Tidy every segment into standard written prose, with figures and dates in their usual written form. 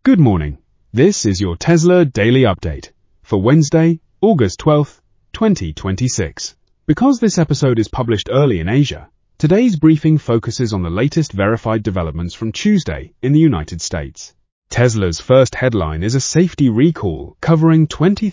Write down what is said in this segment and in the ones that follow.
Good morning. This is your Tesla Daily Update for Wednesday, August 12th, 2026. Because this episode is published early in Asia, today's briefing focuses on the latest verified developments from Tuesday in the United States. Tesla's first headline is a safety recall covering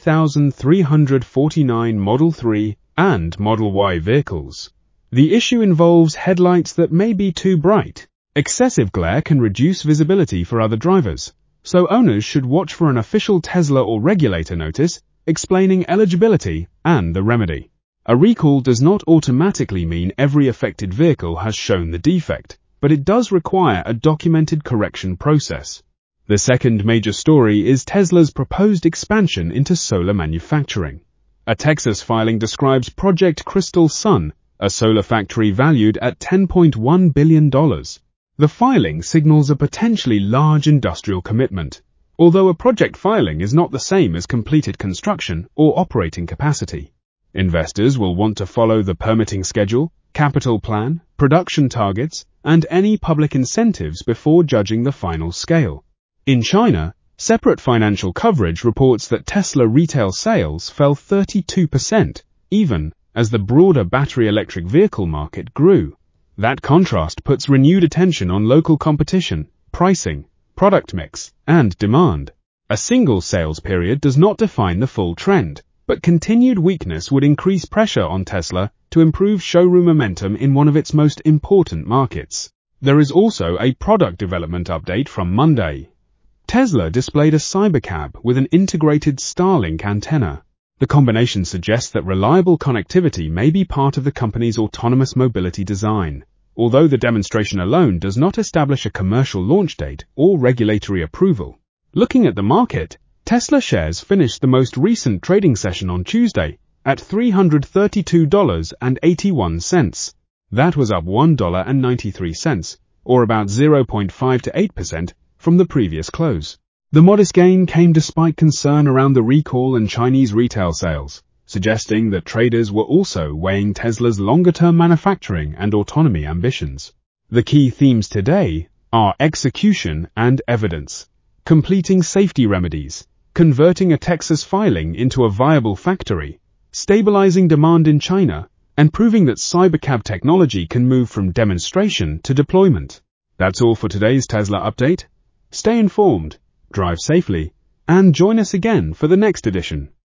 20,349 Model 3 and Model Y vehicles. The issue involves headlights that may be too bright. Excessive glare can reduce visibility for other drivers, so owners should watch for an official Tesla or regulator notice explaining eligibility and the remedy. A recall does not automatically mean every affected vehicle has shown the defect, but it does require a documented correction process. The second major story is Tesla's proposed expansion into solar manufacturing. A Texas filing describes Project Crystal Sun, a solar factory valued at $10.1 billion. The filing signals a potentially large industrial commitment, although a project filing is not the same as completed construction or operating capacity. Investors will want to follow the permitting schedule, capital plan, production targets, and any public incentives before judging the final scale. In China, separate financial coverage reports that Tesla retail sales fell 32%, even as the broader battery electric vehicle market grew. That contrast puts renewed attention on local competition, pricing, product mix, and demand. A single sales period does not define the full trend, but continued weakness would increase pressure on Tesla to improve showroom momentum in one of its most important markets. There is also a product development update from Monday. Tesla displayed a Cybercab with an integrated Starlink antenna. The combination suggests that reliable connectivity may be part of the company's autonomous mobility design, although the demonstration alone does not establish a commercial launch date or regulatory approval. Looking at the market, Tesla shares finished the most recent trading session on Tuesday at $332.81. That was up $1.93, or about 0.5 to 8% from the previous close. The modest gain came despite concern around the recall and Chinese retail sales, suggesting that traders were also weighing Tesla's longer-term manufacturing and autonomy ambitions. The key themes today are execution and evidence, completing safety remedies, converting a Texas filing into a viable factory, stabilizing demand in China, and proving that Cybercab technology can move from demonstration to deployment. That's all for today's Tesla update. Stay informed, drive safely, and join us again for the next edition.